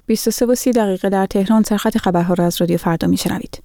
23:30 در تهران سرخط خبرها را از رادیو فردا میشنوید.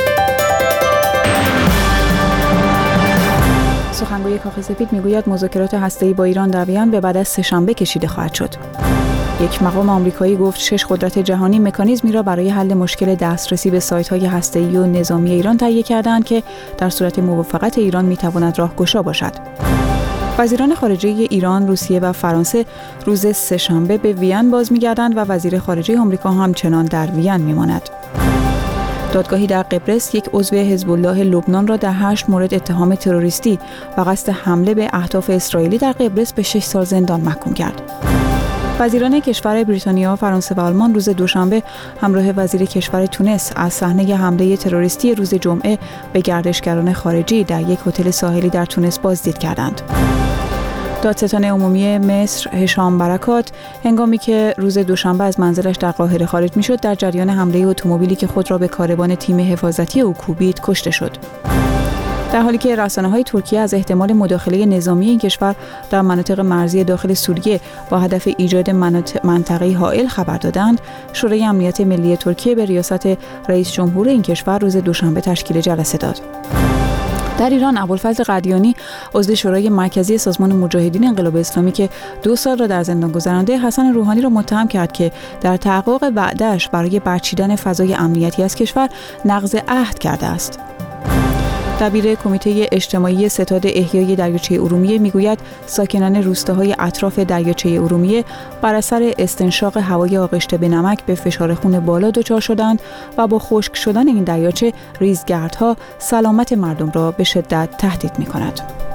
سخنگوی کاخ سفید میگوید مذاکرات هسته‌ای با ایران در وین به بعد از سه‌شنبه کشیده خواهد شد. یک مقام آمریکایی گفت 6 قدرت جهانی مکانیزمی را برای حل مشکل دسترسی به سایت‌های هسته‌ای و نظامی ایران تهیه کردند که در صورت موافقت ایران میتواند راهگشا باشد. وزیران خارجه ایران، روسیه و فرانسه روز سه‌شنبه به وین باز می‌گردند و وزیر خارجه آمریکا همچنان در وین می‌ماند. دادگاهی در قبرس یک عضو حزب الله لبنان را در 8 مورد اتهام تروریستی و قصد حمله به اهداف اسرائیلی در قبرس به 6 سال زندان محکوم کرد. وزیران کشور بریتانیا، فرانسه و آلمان روز دوشنبه همراه وزیر کشور تونس از صحنه حمله تروریستی روز جمعه به گردشگران خارجی در یک هتل ساحلی در تونس بازدید کردند. دادستان عمومی مصر هشام برکات هنگامی که روز دوشنبه از منزلش در قاهره خارج می‌شد در جریان حمله اتومبیلی که خود را به کاروان تیم حفاظتی او کوبید کشته شد. در حالی که رسانه‌های ترکیه از احتمال مداخله نظامی این کشور در مناطق مرزی داخل سوریه با هدف ایجاد منطقه‌ای حائل خبر دادند، شورای امنیت ملی ترکیه به ریاست رئیس جمهور این کشور روز دوشنبه تشکیل جلسه داد. در ایران ابوالفضل قدیانی عضو شورای مرکزی سازمان مجاهدین انقلاب اسلامی که 2 سال را در زندان گذرانده حسن روحانی را متهم کرد که در تحقق وعده‌اش برای برچیدن فضای امنیتی از کشور نقض عهد کرده است. دبیر کمیته اجتماعی ستاد احیای دریاچه ارومیه میگوید ساکنان روستاهای اطراف دریاچه ارومیه بر اثر استنشاق هوای آغشته به نمک به فشار خون بالا دچار شدند و با خشک شدن این دریاچه ریزگردها سلامت مردم را به شدت تهدید می‌کند.